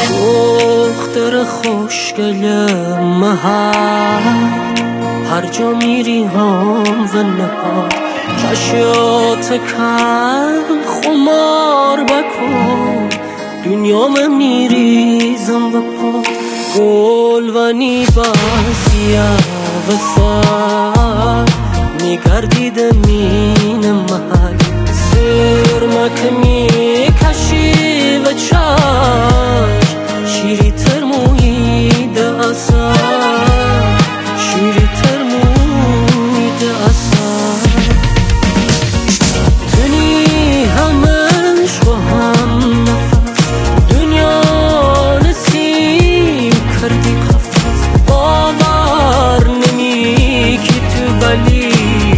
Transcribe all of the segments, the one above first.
دختر خوشگل محل هر جا میری هم و نهاد چشات کن خمار بکن دنیام میریزم و پاد گل و نیبازیه و سر میگردیده مین محل سرمک میکشی و چشم شیری تر مویده اصلا شیری تر مویده اصلا تونی همش با هم نفس دنیا نسیم کردی قفص باور نمی که تو ولی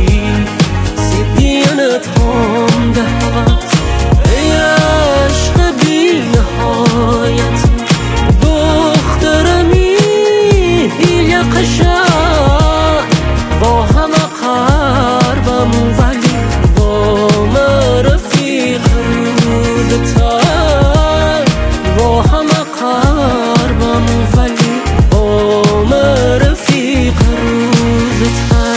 سیدینت هم ده هوس ای عشق بی نهایت دخترمی هیل قشنگ با همه قربم ولی با رفیق روزتر با همه قربم ولی با رفیق روزتر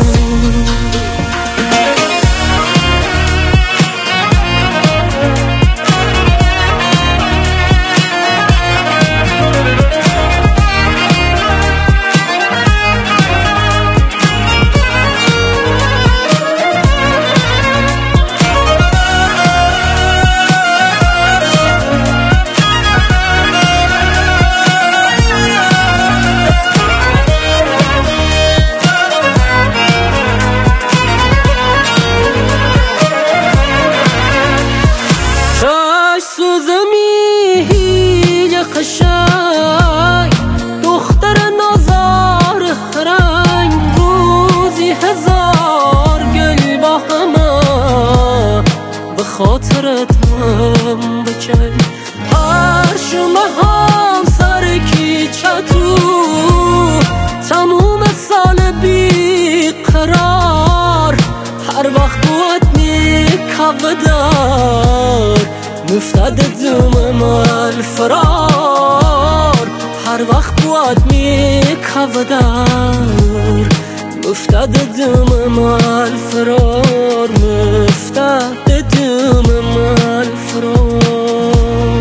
قشنگ دختر نازار رنگ روزی هزار گل با همه به خاطرت هم بچنگ هر شمه هم سر کیچتو تموم سال بی قرار هر وقت بود میکودر مفتد دوم الفرار هر وقت بود میکودر مفتد دوم الفرار مفتد دوم الفرار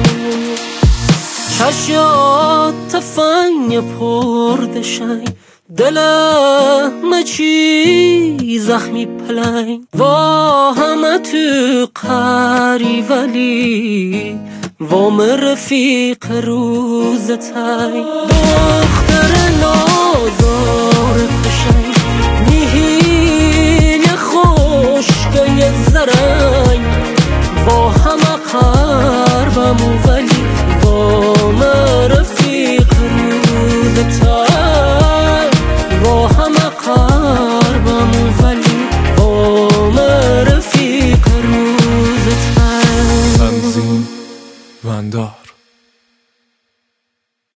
چشات تفنگ پردشنگ دلم چی زخمی پلنگ وا همه تو قری ولی وام رفیق روزتای دختر نازار